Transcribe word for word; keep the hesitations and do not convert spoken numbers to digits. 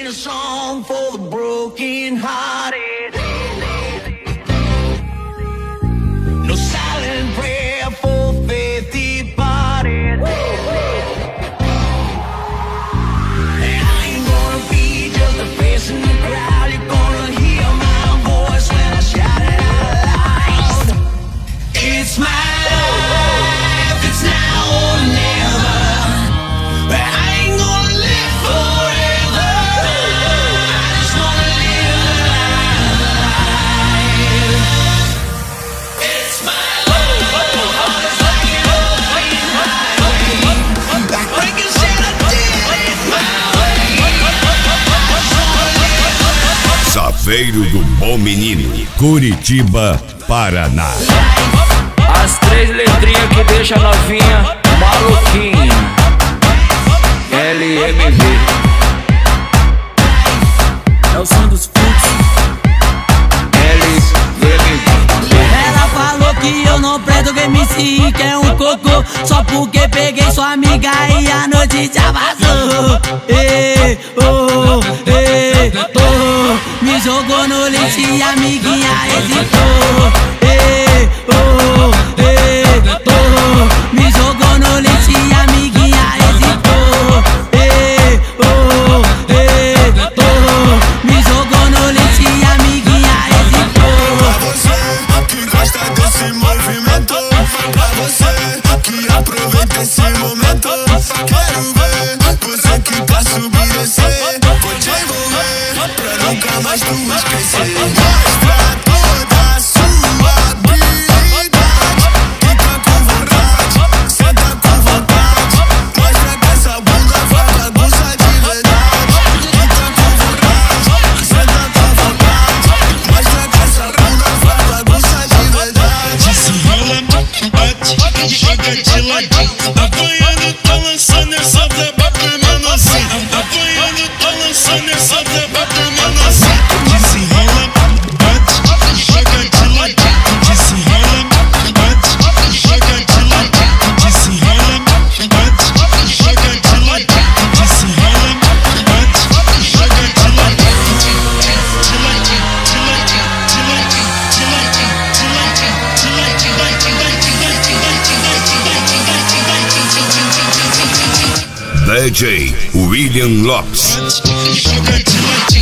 sing a song for the broken hearted. No silent prayer for faith departed. And I ain't gonna be just a face in the crowd. You're gonna hear my voice when I shout it out loud. It's my life, it's now or never. But I ain't gonna live forever. I just wanna live life. It's my life. It's like an open highway. Like breaking shit, I did it my way. I just wanna live. Saveiro do Bom Menino, Curitiba, Paraná. As três letrinhas que deixa a novinha maluquinha. L M V é o som dos fluxos. L M V. Ela falou que eu não presto, que M C que é um cocô. Só porque peguei sua amiga e a noite já vazou. Ei, oh, ei, oh. Me jogou no lixo e a amiguinha hesitou. Ei, oh, ei, oh. Me jogou no lixo e a amiguinha hesitou. Ei, oh, ei, oh. Me jogou no lixo e a amiguinha hesitou. Pra você que gosta desse movimento, pra você que aproveita esse momento, quero ver você que quer subir e descer. Vou te envolver pra nunca mais tu esquecer. Mostra toda a sua habilidade. Fica com vontade, senta com vontade. Mostra que essa bunda faz bagunça de verdade. Fica com vontade, senta com vontade. Mostra que essa bunda faz bagunça de verdade. Desenrola, bate, joga de ladinho. Apanhando, tá lançando essa braba pra menorzinho. Apanhando, tá lançando essa braba pra menorzinho. Desenrola, bate, joga de ladinho. Desenrola, bate, joga de ladinho. Desenrola, bate, joga de ladinho. Desenrola, bate, joga de ladinho. De ladinho, de ladinho, de ladinho, de ladinho, de ladinho, de ladinho, ladinho, ladinho, ladinho, ladinho, ladinho, ladinho, ladinho, ladinho. D J William Lopes. Joga de ladinho.